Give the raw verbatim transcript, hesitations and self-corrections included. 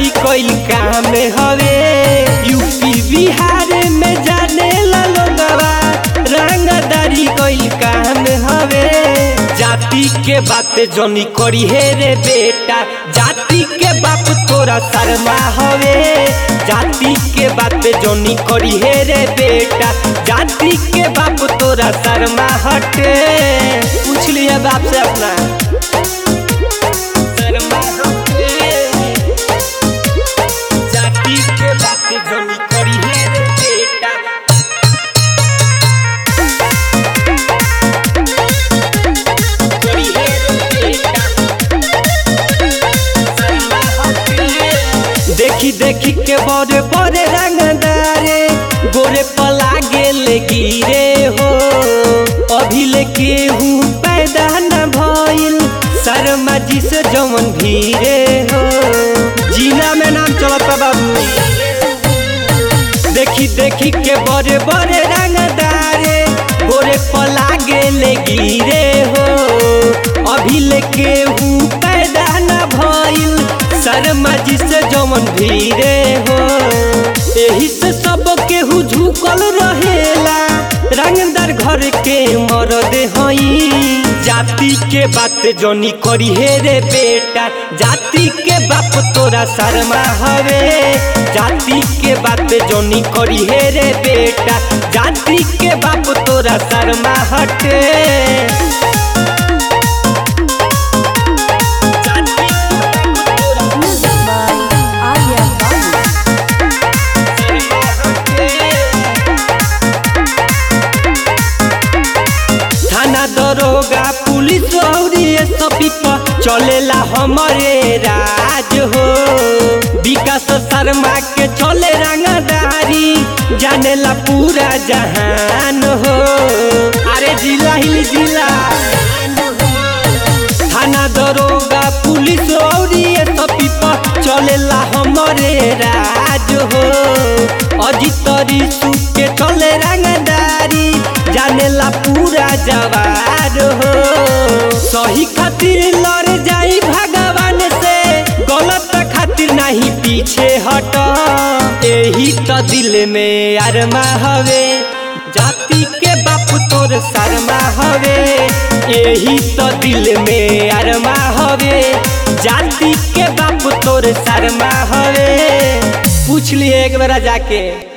रंगदारी कोई काम हवे। यूपी बिहार में जाने ला लोगवा रंगदारी कोई काम हवे। जाति के बात जोनी करी हे रे बेटा, जाति के बाप तोरा शर्मा हवे। जाति के बात जोनी करी हे रे बेटा, जाति के बाप तोरा शर्मा हटे। पूछ लिया बाप से अपना शर्मा हटे। जाति के बात जोनी करी हे रे बेटा, देखी देखी के बड़े बड़े रंगदारे गोरे पला गेल गिरे हो। अभी लेके हूँ पैदा न भइल शर्मा जी से जमन भीरे हो। जिला में नाम चलता बाबू। देखी देखी के बड़े बड़े रंगदारे गोरे पला गेल गिरे हो। अभी लेके हूँ पैदा न भइल शर्मा जी से जमन भीरे हो। यही से सब केहू झुकल रहेला, रंगदार घर के मरद हई। जाति के बात जोनी करी हे रे बेटा, जाति के बाप तोरा शर्मा हवे। जाति के बात जोनी करी हे रे बेटा, जाति के बाप तोरा शर्मा हटे। दरोगा पुलिस और ये सभी पर चलेला हमारे राज हो। विकास शर्मा के चले रंगदारी जानेला पूरा जहान हो। अरे जिला हिल जिला थाना दरोगा पुलिस और ये सभी पर चलेला हमारे राज हो। अजित ऋषु के चले रंगदारी जानेला पूरा जवार हो। सही खातिर लड़ जाई भगवान से, गलत खातिर नहीं पीछे हट। यही तो दिल में अरमा हवे, जाति के बाप तोर शर्मा हवे। यही तो दिल में अरमा हवे, जाति के बाप तोर शर्मा हवे। पूछ लिए एक बार जाके।